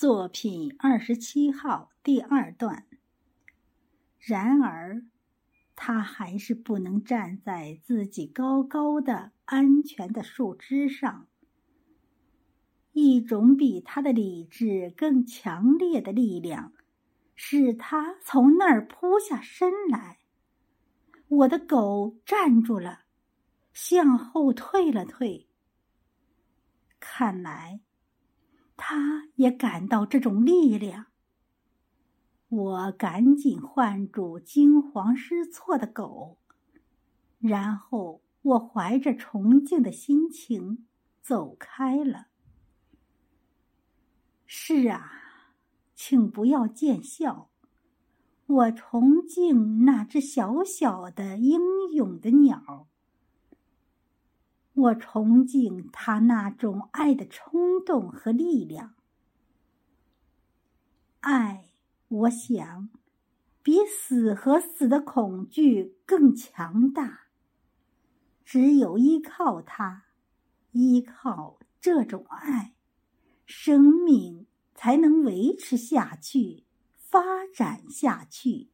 作品27号第2段。然而，他还是不能站在自己高高的、安全的树枝上。一种比他的理智更强烈的力量，使他从那儿扑下身来。我的狗站住了，向后退了退。看来，他也感到这种力量。我赶紧唤住惊慌失措的狗，然后我怀着崇敬的心情走开了。是啊，请不要见笑。我崇敬那只小小的英勇的鸟，我崇敬它那种爱的冲动和力量。爱，我想，比死和死的恐惧更强大。只有依靠它，依靠这种爱，生命才能维持下去，发展下去。